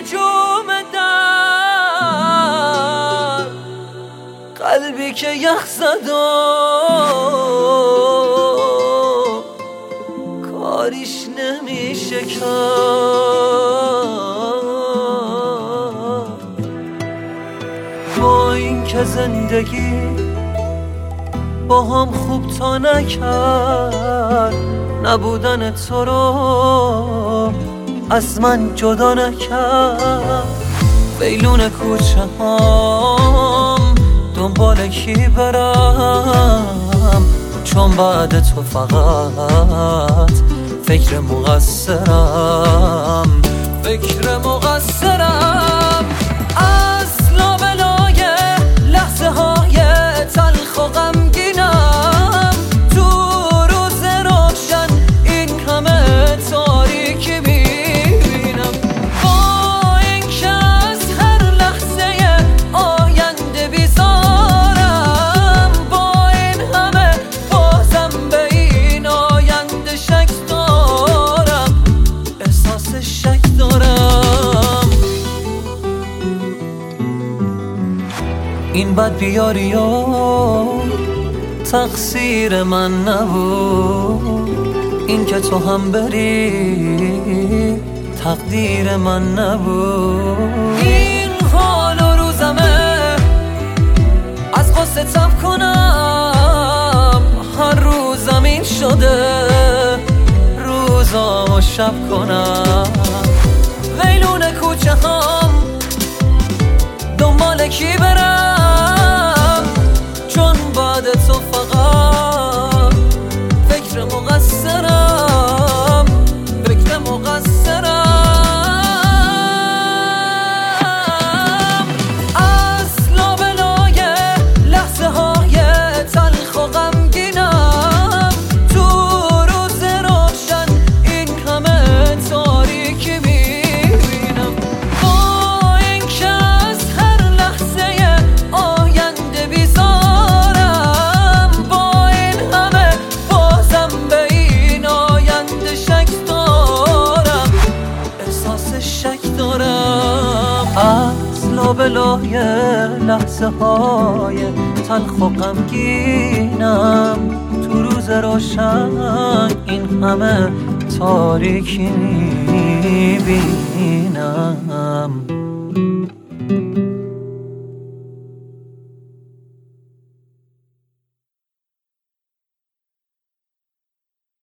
نجوم در قلبی که یخ زد و کاریش نمیشه کرد. با این که زندگی با هم خوب تا نکرد، نبودن تو رو از من جدا نکرد. ویلون کوچه هم دنبال کی برم، چون بعد تو فقط فکر مقصرم. از لابلای لحظه های تلخ و غمگینم، تو روز روشن این همه تاریکی میبینم. با این که از هر لحظه آینده بیزارم، با این همه بازم به این آینده شک دارم، احساس شک دارم. این بد بیاری و تقصیر من نبود، این که تو هم بری تقدیر من نبود. این حال و روزمه از قصه تب کنم، هر روزم این شده روزامو شب کنم. ویلون کوچه هم دنبال کی برم، چون بعد تو فقط فکر مقصرم. از لابلای لحظه های تلخ و غمگینم، تو روز روشن این همه تاریکی میبینم. با این که از هر لحظه آینده بیزارم، با این همه بازم به این آینده شک دارم، احساس شک دارم. از لابلای لحظه های تلخ و غمگینم، تو روز روشن این همه تاریکی میبینم.